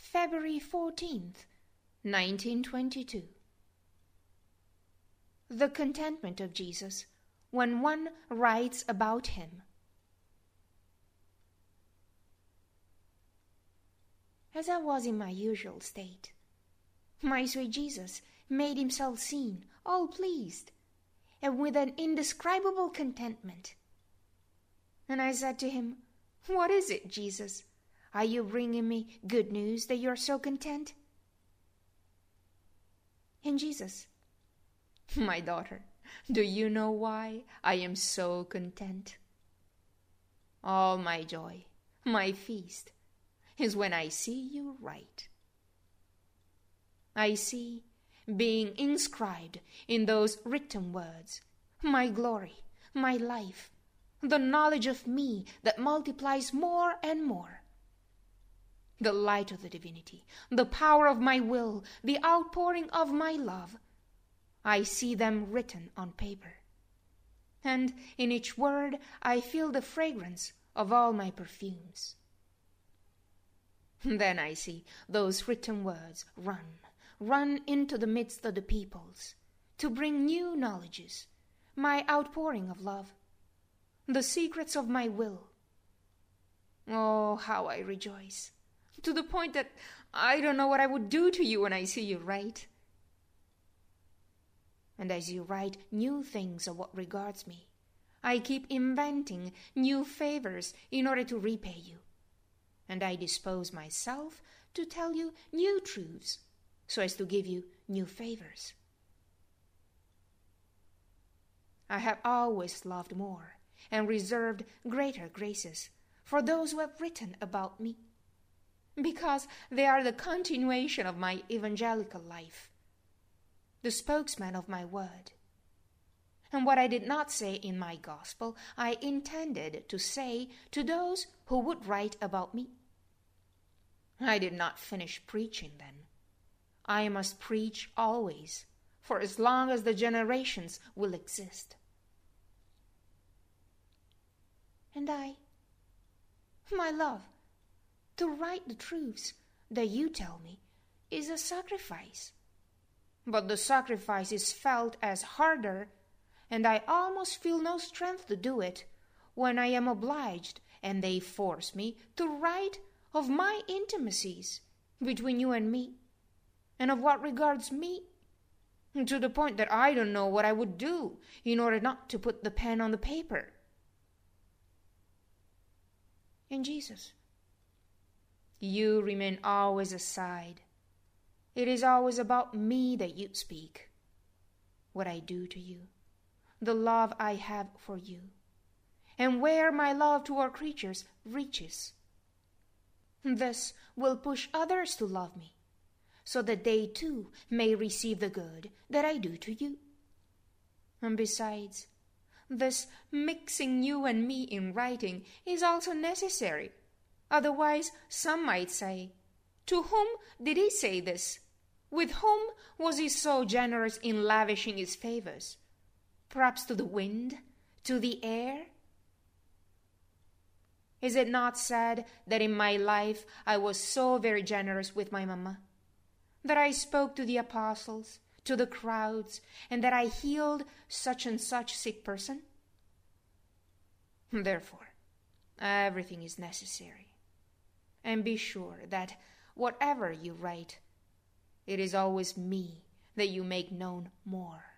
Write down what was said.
February 14th, 1922. The contentment of Jesus when one writes about him. As I was in my usual state, my sweet Jesus made himself seen, all pleased, and with an indescribable contentment. And I said to him, "What is it, Jesus? Are you bringing me good news that you are so content?" And Jesus, "My daughter, do you know why I am so content? All my joy, my feast, is when I see you write. I see, being inscribed in those written words, my glory, my life, the knowledge of me that multiplies more and more. The light of the divinity, the power of my will, the outpouring of my love. I see them written on paper. And in each word I feel the fragrance of all my perfumes. Then I see those written words run into the midst of the peoples, to bring new knowledges, my outpouring of love, the secrets of my will. Oh, how I rejoice, to the point that I don't know what I would do to you when I see you write. And as you write new things of what regards me, I keep inventing new favors in order to repay you. And I dispose myself to tell you new truths, so as to give you new favors. I have always loved more and reserved greater graces for those who have written about me, because they are the continuation of my evangelical life, the spokesman of my word. And what I did not say in my gospel, I intended to say to those who would write about me. I did not finish preaching then. I must preach always, for as long as the generations will exist. And I, my love, to write the truths that you tell me is a sacrifice. But the sacrifice is felt as harder, and I almost feel no strength to do it when I am obliged, and they force me, to write of my intimacies between you and me, and of what regards me, to the point that I don't know what I would do in order not to put the pen on the paper. And Jesus, you remain always aside. It is always about me that you speak, what I do to you, the love I have for you, and where my love toward creatures reaches. This will push others to love me, so that they too may receive the good that I do to you. And besides, this mixing you and me in writing is also necessary. Otherwise, some might say, "To whom did he say this? With whom was he so generous in lavishing his favors? Perhaps to the wind, to the air?" Is it not said that in my life I was so very generous with my mamma, that I spoke to the apostles, to the crowds, and that I healed such and such sick person? Therefore, everything is necessary. And be sure that whatever you write, it is always me that you make known more.